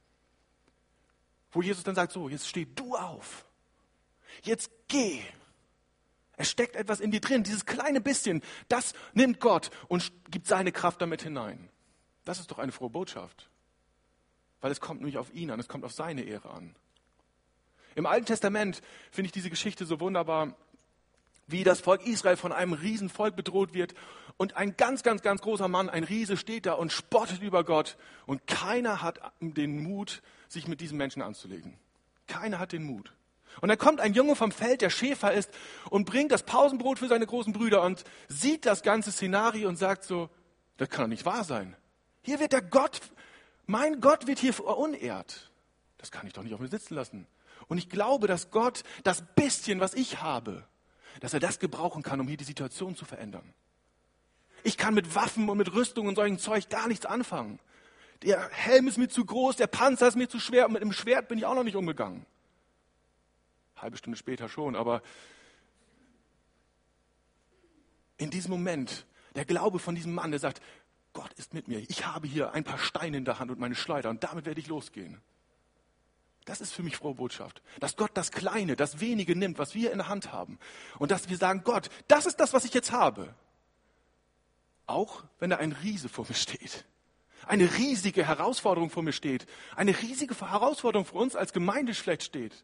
wo Jesus dann sagt, so, jetzt steh du auf. Jetzt geh. Es steckt etwas in dir drin, dieses kleine bisschen, das nimmt Gott und gibt seine Kraft damit hinein. Das ist doch eine frohe Botschaft. Weil es kommt nicht auf ihn an, es kommt auf seine Ehre an. Im Alten Testament finde ich diese Geschichte so wunderbar, wie das Volk Israel von einem Riesenvolk bedroht wird und ein ganz, ganz, ganz großer Mann, ein Riese, steht da und spottet über Gott und keiner hat den Mut, sich mit diesem Menschen anzulegen. Keiner hat den Mut. Und dann kommt ein Junge vom Feld, der Schäfer ist, und bringt das Pausenbrot für seine großen Brüder und sieht das ganze Szenario und sagt so, das kann doch nicht wahr sein. Hier wird der Gott, mein Gott wird hier verunehrt. Das kann ich doch nicht auf mir sitzen lassen. Und ich glaube, dass Gott das bisschen, was ich habe, dass er das gebrauchen kann, um hier die Situation zu verändern. Ich kann mit Waffen und mit Rüstung und solchen Zeug gar nichts anfangen. Der Helm ist mir zu groß, der Panzer ist mir zu schwer und mit dem Schwert bin ich auch noch nicht umgegangen. Halbe Stunde später schon, aber in diesem Moment, der Glaube von diesem Mann, der sagt, Gott ist mit mir, ich habe hier ein paar Steine in der Hand und meine Schleuder und damit werde ich losgehen. Das ist für mich frohe Botschaft, dass Gott das Kleine, das Wenige nimmt, was wir in der Hand haben und dass wir sagen, Gott, das ist das, was ich jetzt habe. Auch wenn da ein Riese vor mir steht, eine riesige Herausforderung vor mir steht, eine riesige Herausforderung für uns als Gemeindeschlecht steht.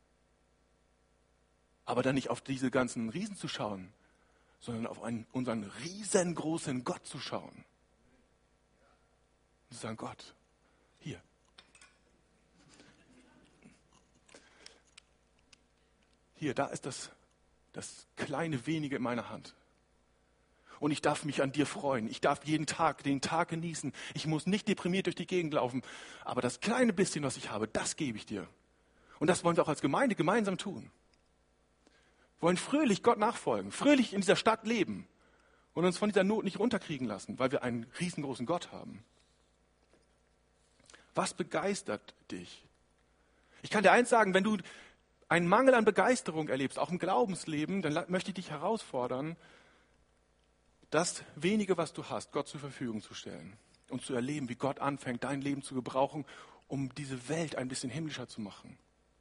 Aber dann nicht auf diese ganzen Riesen zu schauen, sondern auf unseren riesengroßen Gott zu schauen. Und zu sagen, Gott, hier. Hier, da ist das kleine Wenige in meiner Hand. Und ich darf mich an dir freuen. Ich darf den Tag genießen. Ich muss nicht deprimiert durch die Gegend laufen. Aber das kleine bisschen, was ich habe, das gebe ich dir. Und das wollen wir auch als Gemeinde gemeinsam tun. Wir wollen fröhlich Gott nachfolgen, fröhlich in dieser Stadt leben und uns von dieser Not nicht runterkriegen lassen, weil wir einen riesengroßen Gott haben. Was begeistert dich? Ich kann dir eins sagen, wenn du einen Mangel an Begeisterung erlebst, auch im Glaubensleben, dann möchte ich dich herausfordern, das Wenige, was du hast, Gott zur Verfügung zu stellen und zu erleben, wie Gott anfängt, dein Leben zu gebrauchen, um diese Welt ein bisschen himmlischer zu machen.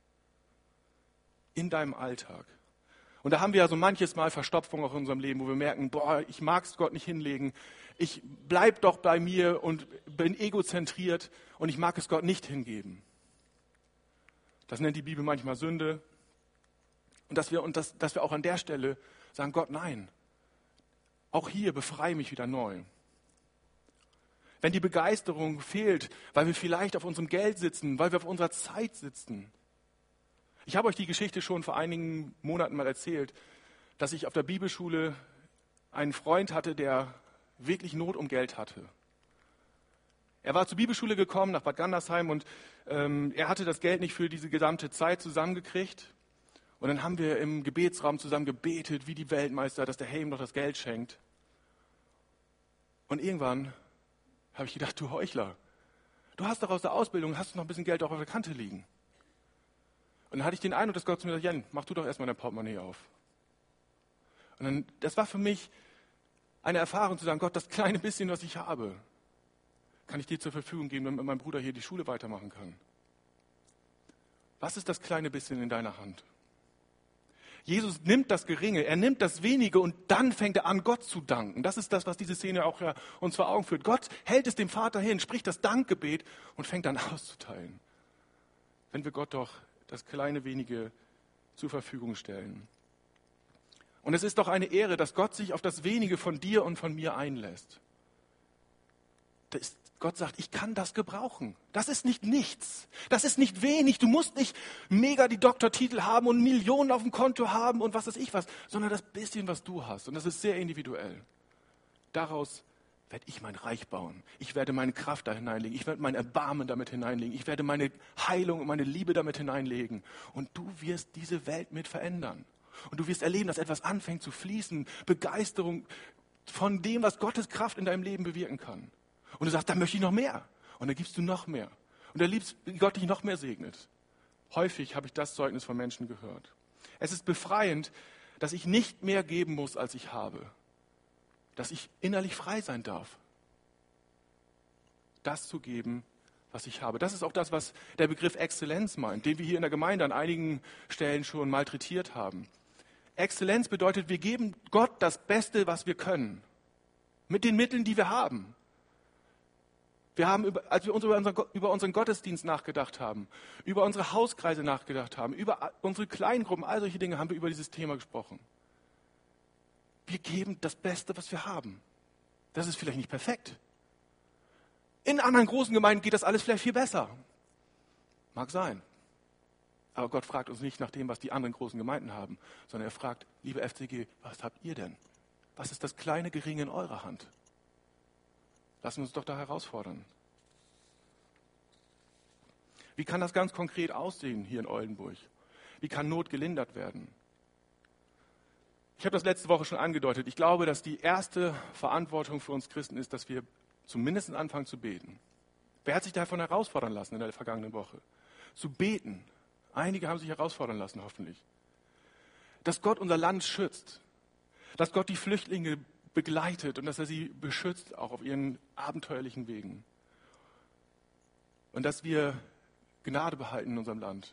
In deinem Alltag. Und da haben wir ja so manches Mal Verstopfung auch in unserem Leben, wo wir merken, boah, ich mag es Gott nicht hinlegen, ich bleib doch bei mir und bin egozentriert und ich mag es Gott nicht hingeben. Das nennt die Bibel manchmal Sünde. Und dass wir auch an der Stelle sagen, Gott, nein, auch hier befreie mich wieder neu. Wenn die Begeisterung fehlt, weil wir vielleicht auf unserem Geld sitzen, weil wir auf unserer Zeit sitzen. Ich habe euch die Geschichte schon vor einigen Monaten mal erzählt, dass ich auf der Bibelschule einen Freund hatte, der wirklich Not um Geld hatte. Er war zur Bibelschule gekommen, nach Bad Gandersheim, und er hatte das Geld nicht für diese gesamte Zeit zusammengekriegt. Und dann haben wir im Gebetsraum zusammen gebetet, wie die Weltmeister, dass der Herr ihm noch das Geld schenkt. Und irgendwann habe ich gedacht, du Heuchler, du hast doch aus der Ausbildung, hast du noch ein bisschen Geld auch auf der Kante liegen. Und dann hatte ich den Eindruck, dass Gott zu mir sagt, Jan, mach du doch erstmal dein Portemonnaie auf. Und dann, das war für mich eine Erfahrung zu sagen, Gott, das kleine bisschen, was ich habe, kann ich dir zur Verfügung geben, damit mein Bruder hier die Schule weitermachen kann. Was ist das kleine bisschen in deiner Hand? Jesus nimmt das Geringe, er nimmt das Wenige und dann fängt er an, Gott zu danken. Das ist das, was diese Szene auch uns vor Augen führt. Gott hält es dem Vater hin, spricht das Dankgebet und fängt dann auszuteilen. Wenn wir Gott doch das kleine Wenige zur Verfügung stellen. Und es ist doch eine Ehre, dass Gott sich auf das Wenige von dir und von mir einlässt. Gott sagt, ich kann das gebrauchen. Das ist nicht nichts. Das ist nicht wenig. Du musst nicht mega die Doktortitel haben und Millionen auf dem Konto haben und was weiß ich was, sondern das bisschen, was du hast. Und das ist sehr individuell. Daraus werde ich mein Reich bauen. Ich werde meine Kraft da hineinlegen. Ich werde mein Erbarmen damit hineinlegen. Ich werde meine Heilung und meine Liebe damit hineinlegen. Und du wirst diese Welt mit verändern. Und du wirst erleben, dass etwas anfängt zu fließen. Begeisterung von dem, was Gottes Kraft in deinem Leben bewirken kann. Und du sagst, da möchte ich noch mehr. Und dann gibst du noch mehr. Und erlebst, wie Gott dich noch mehr segnet. Häufig habe ich das Zeugnis von Menschen gehört. Es ist befreiend, dass ich nicht mehr geben muss, als ich habe. Dass ich innerlich frei sein darf. das zu geben, was ich habe. Das ist auch das, was der Begriff Exzellenz meint, den wir hier in der Gemeinde an einigen Stellen schon malträtiert haben. Exzellenz bedeutet, wir geben Gott das Beste, was wir können, mit den Mitteln, die wir haben. Wir haben, als wir uns über unseren Gottesdienst nachgedacht haben, über unsere Hauskreise nachgedacht haben, über unsere Kleingruppen, all solche Dinge, haben wir über dieses Thema gesprochen. Wir geben das Beste, was wir haben. Das ist vielleicht nicht perfekt. In anderen großen Gemeinden geht das alles vielleicht viel besser. Mag sein. Aber Gott fragt uns nicht nach dem, was die anderen großen Gemeinden haben, sondern er fragt, liebe FCG, was habt ihr denn? Was ist das kleine Geringe in eurer Hand? Lassen wir uns doch da herausfordern. Wie kann das ganz konkret aussehen hier in Oldenburg? Wie kann Not gelindert werden? Ich habe das letzte Woche schon angedeutet. Ich glaube, dass die erste Verantwortung für uns Christen ist, dass wir zumindest anfangen zu beten. Wer hat sich davon herausfordern lassen in der vergangenen Woche? Zu beten. Einige haben sich herausfordern lassen, hoffentlich. Dass Gott unser Land schützt. Dass Gott die Flüchtlinge begleitet und dass er sie beschützt, auch auf ihren abenteuerlichen Wegen. Und dass wir Gnade behalten in unserem Land.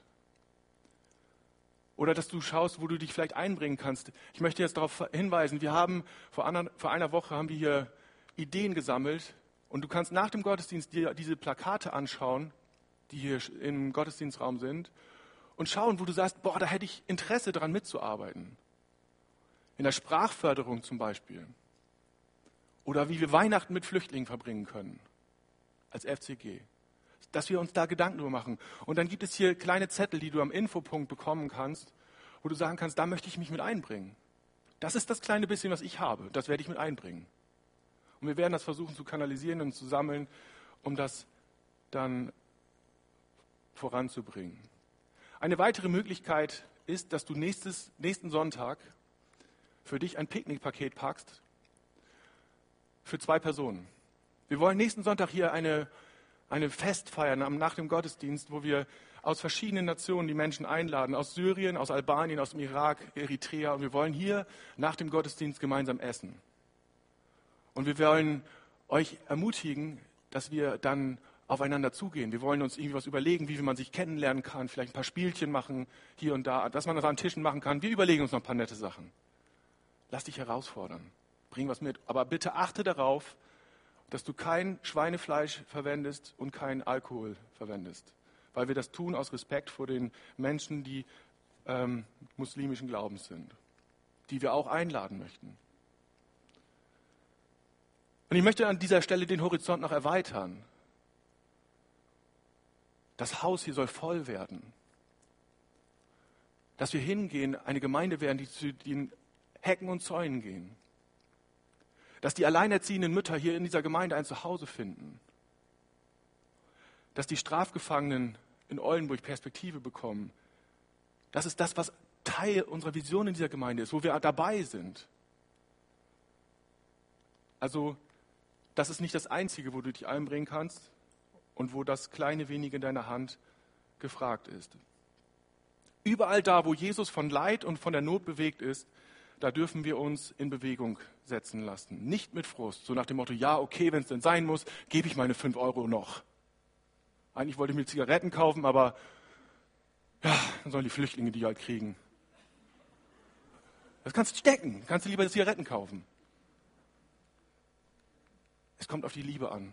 Oder dass du schaust, wo du dich vielleicht einbringen kannst. Ich möchte jetzt darauf hinweisen, wir haben vor einer Woche haben wir hier Ideen gesammelt und du kannst nach dem Gottesdienst dir diese Plakate anschauen, die hier im Gottesdienstraum sind und schauen, wo du sagst, boah, da hätte ich Interesse daran mitzuarbeiten. In der Sprachförderung zum Beispiel. Oder wie wir Weihnachten mit Flüchtlingen verbringen können. Als FCG. Dass wir uns da Gedanken drüber machen. Und dann gibt es hier kleine Zettel, die du am Infopunkt bekommen kannst, wo du sagen kannst, da möchte ich mich mit einbringen. Das ist das kleine bisschen, was ich habe. Das werde ich mit einbringen. Und wir werden das versuchen zu kanalisieren und zu sammeln, um das dann voranzubringen. Eine weitere Möglichkeit ist, dass du nächsten Sonntag für dich ein Picknickpaket packst für 2 Personen. Wir wollen nächsten Sonntag hier eine Fest feiern nach dem Gottesdienst, wo wir aus verschiedenen Nationen die Menschen einladen, aus Syrien, aus Albanien, aus dem Irak, Eritrea. Und wir wollen hier nach dem Gottesdienst gemeinsam essen. Und wir wollen euch ermutigen, dass wir dann aufeinander zugehen. Wir wollen uns irgendwie was überlegen, wie man sich kennenlernen kann, vielleicht ein paar Spielchen machen, hier und da, dass man das an Tischen machen kann. Wir überlegen uns noch ein paar nette Sachen. Lass dich herausfordern. Bring was mit. Aber bitte achte darauf, dass du kein Schweinefleisch verwendest und kein Alkohol verwendest. Weil wir das tun aus Respekt vor den Menschen, die muslimischen Glaubens sind, die wir auch einladen möchten. Und ich möchte an dieser Stelle den Horizont noch erweitern. Das Haus hier soll voll werden. Dass wir hingehen, eine Gemeinde werden, die zu den Hecken und Zäunen gehen. Dass die alleinerziehenden Mütter hier in dieser Gemeinde ein Zuhause finden. Dass die Strafgefangenen in Oldenburg Perspektive bekommen. Das ist das, was Teil unserer Vision in dieser Gemeinde ist, wo wir dabei sind. Also, das ist nicht das Einzige, wo du dich einbringen kannst und wo das kleine wenige in deiner Hand gefragt ist. Überall da, wo Jesus von Leid und von der Not bewegt ist, da dürfen wir uns in Bewegung setzen lassen. Nicht mit Frust, so nach dem Motto, ja, okay, wenn es denn sein muss, gebe ich meine 5 € noch. Eigentlich wollte ich mir Zigaretten kaufen, aber ja, dann sollen die Flüchtlinge die halt kriegen. Das kannst du stecken, kannst du lieber Zigaretten kaufen. Es kommt auf die Liebe an.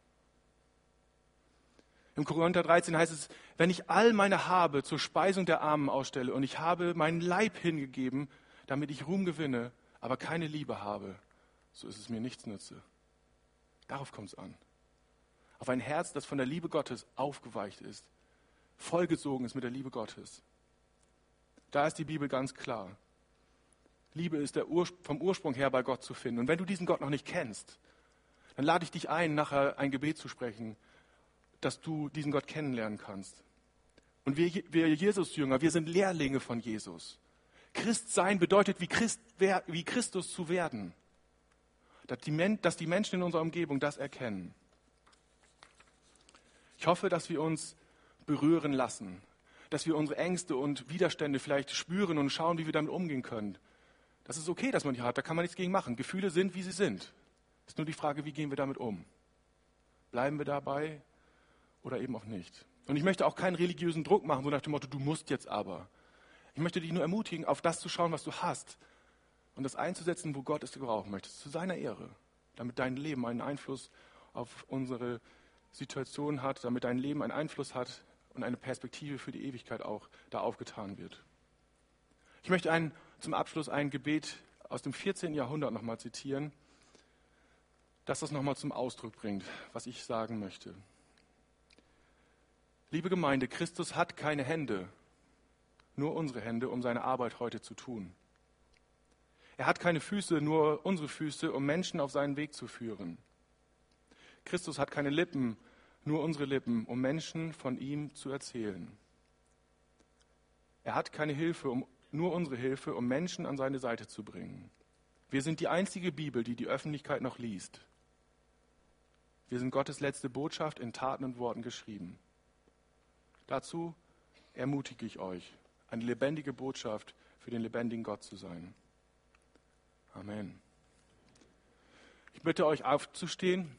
Im Korinther 13 heißt es, wenn ich all meine Habe zur Speisung der Armen ausstelle und ich habe meinen Leib hingegeben, damit ich Ruhm gewinne, aber keine Liebe habe, so ist es mir nichts nütze. Darauf kommt es an. Auf ein Herz, das von der Liebe Gottes aufgeweicht ist, vollgesogen ist mit der Liebe Gottes. Da ist die Bibel ganz klar. Liebe ist vom Ursprung her bei Gott zu finden. Und wenn du diesen Gott noch nicht kennst, dann lade ich dich ein, nachher ein Gebet zu sprechen, dass du diesen Gott kennenlernen kannst. Und wir Jesus-Jünger, wir sind Lehrlinge von Jesus. Christ sein bedeutet, wie Christus zu werden. Dass die Menschen in unserer Umgebung das erkennen. Ich hoffe, dass wir uns berühren lassen. Dass wir unsere Ängste und Widerstände vielleicht spüren und schauen, wie wir damit umgehen können. Das ist okay, dass man die hat, da kann man nichts gegen machen. Gefühle sind, wie sie sind. Es ist nur die Frage, wie gehen wir damit um? Bleiben wir dabei oder eben auch nicht? Und ich möchte auch keinen religiösen Druck machen, so nach dem Motto, du musst jetzt aber. Ich möchte dich nur ermutigen, auf das zu schauen, was du hast und das einzusetzen, wo Gott es gebrauchen möchte, zu seiner Ehre, damit dein Leben einen Einfluss auf unsere Situation hat, damit dein Leben einen Einfluss hat und eine Perspektive für die Ewigkeit auch da aufgetan wird. Ich möchte zum Abschluss ein Gebet aus dem 14. Jahrhundert nochmal zitieren, das nochmal zum Ausdruck bringt, was ich sagen möchte. Liebe Gemeinde, Christus hat keine Hände, nur unsere Hände, um seine Arbeit heute zu tun. Er hat keine Füße, nur unsere Füße, um Menschen auf seinen Weg zu führen. Christus hat keine Lippen, nur unsere Lippen, um Menschen von ihm zu erzählen. Er hat keine Hilfe, nur unsere Hilfe, um Menschen an seine Seite zu bringen. Wir sind die einzige Bibel, die die Öffentlichkeit noch liest. Wir sind Gottes letzte Botschaft in Taten und Worten geschrieben. Dazu ermutige ich euch, eine lebendige Botschaft für den lebendigen Gott zu sein. Amen. Ich bitte euch aufzustehen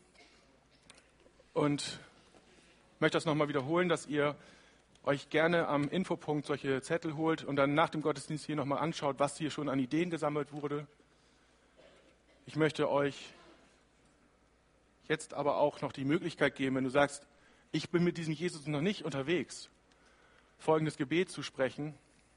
und möchte das nochmal wiederholen, dass ihr euch gerne am Infopunkt solche Zettel holt und dann nach dem Gottesdienst hier nochmal anschaut, was hier schon an Ideen gesammelt wurde. Ich möchte euch jetzt aber auch noch die Möglichkeit geben, wenn du sagst, ich bin mit diesem Jesus noch nicht unterwegs, folgendes Gebet zu sprechen.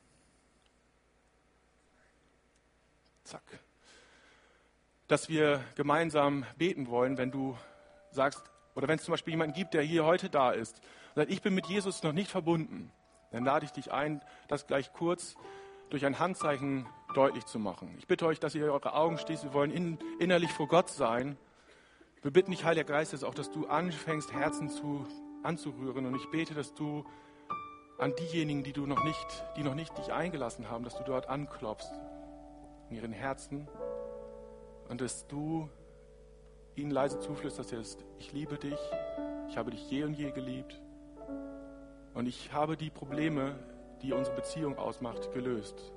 Zack. Dass wir gemeinsam beten wollen, wenn du sagst, oder wenn es zum Beispiel jemanden gibt, der hier heute da ist und sagt, ich bin mit Jesus noch nicht verbunden, dann lade ich dich ein, das gleich kurz durch ein Handzeichen deutlich zu machen. Ich bitte euch, dass ihr eure Augen schließt. Wir wollen innerlich vor Gott sein. Wir bitten dich, Heiliger Geist, auch, dass du anfängst, Herzen anzurühren. Und ich bete, dass du an diejenigen, die noch nicht dich eingelassen haben, dass du dort anklopfst in ihren Herzen und dass du ihnen leise zuflüsterst, ich liebe dich, ich habe dich je und je geliebt und ich habe die Probleme, die unsere Beziehung ausmacht, gelöst.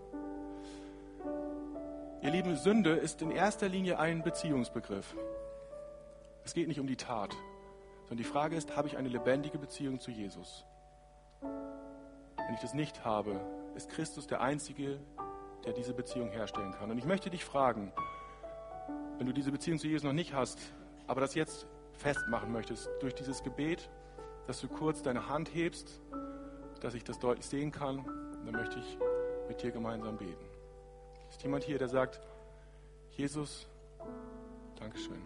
Ihr Lieben, Sünde ist in erster Linie ein Beziehungsbegriff. Es geht nicht um die Tat, sondern die Frage ist, habe ich eine lebendige Beziehung zu Jesus? Wenn ich das nicht habe, ist Christus der Einzige, der diese Beziehung herstellen kann. Und ich möchte dich fragen, wenn du diese Beziehung zu Jesus noch nicht hast, aber das jetzt festmachen möchtest, durch dieses Gebet, dass du kurz deine Hand hebst, dass ich das deutlich sehen kann, dann möchte ich mit dir gemeinsam beten. Ist jemand hier, der sagt, Jesus, Dankeschön.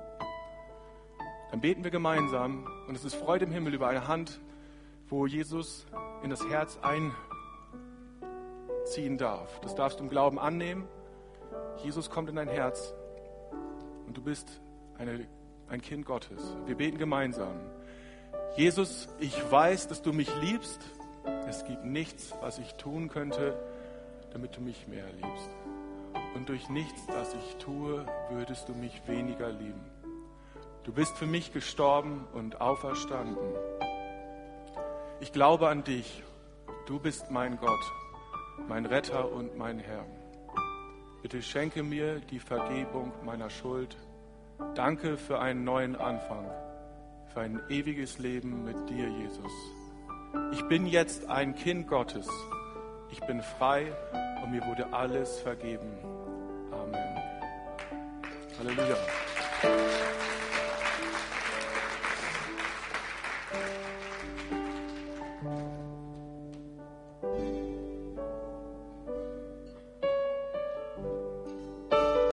Dann beten wir gemeinsam und es ist Freude im Himmel über eine Hand, wo Jesus in das Herz einziehen darf. Das darfst du im Glauben annehmen. Jesus kommt in dein Herz und du bist ein Kind Gottes. Wir beten gemeinsam. Jesus, ich weiß, dass du mich liebst. Es gibt nichts, was ich tun könnte, damit du mich mehr liebst. Und durch nichts, das ich tue, würdest du mich weniger lieben. Du bist für mich gestorben und auferstanden. Ich glaube an dich. Du bist mein Gott, mein Retter und mein Herr. Bitte schenke mir die Vergebung meiner Schuld. Danke für einen neuen Anfang, für ein ewiges Leben mit dir, Jesus. Ich bin jetzt ein Kind Gottes. Ich bin frei und mir wurde alles vergeben. Amen. Halleluja.